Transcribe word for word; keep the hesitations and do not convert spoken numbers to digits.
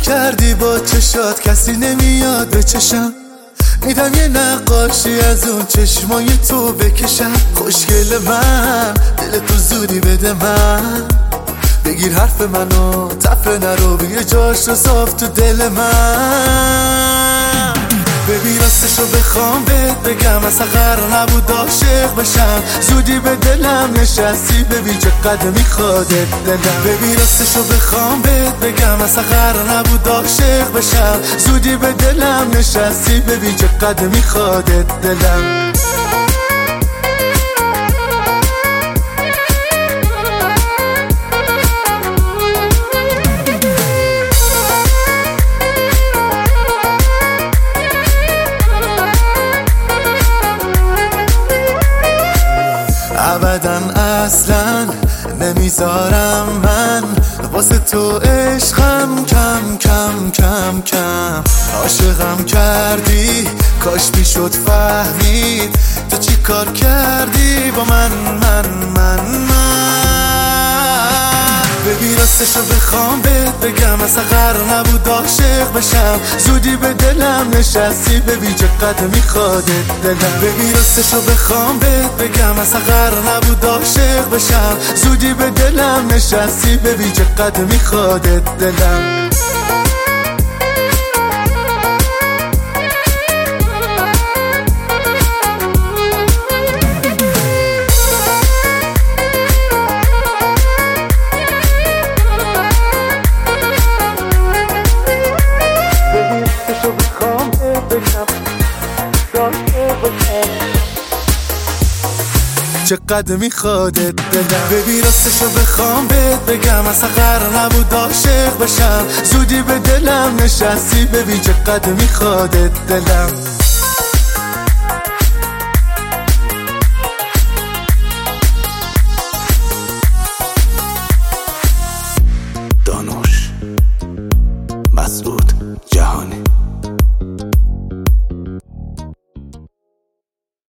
کردی با چشات کسی نمیاد به چشم، میدم یه نقاشی از اون چشمای تو بکشم. خوشگل من دل تو زودی بده من، بگیر حرف منو تفره نرو بگیر جاش رو صاف تو دل من. ببین راستشو بخوام بهت بگم اصلا قرار نبود عاشق بشم، زودی به دلم نشستی ببین چقدر میخوادت دلم. ببین راستشو بخوام بهت بگم اصلا قرار نبود عاشق بشم، زودی به دلم نشستی ببین چقدر میخوادت دلم. ابداً اصلاً نمیذارم من واسه تو عشقم کم کم کم کم. عاشقم کردی کاش میشد فهمید تو چی کار کردی با من من من من. ببین راستشو بخوام بهت بگم اصلا قرار نبود عاشق بشم، زودی به دلم نشستی ببین چقدر میخوادت دلم. ببین راستشو بخوام بهت بگم اصلا قرار نبود عاشق بشم، زودی به دلم نشستی ببین چقدر میخوادت دلم. چقدر میخوادت دلم. ببین راستشو بخوام بهت بگم اصلا قرار نبود عاشق بشم، زودی به دلم نشستی ببین چقدر میخوادت دلم.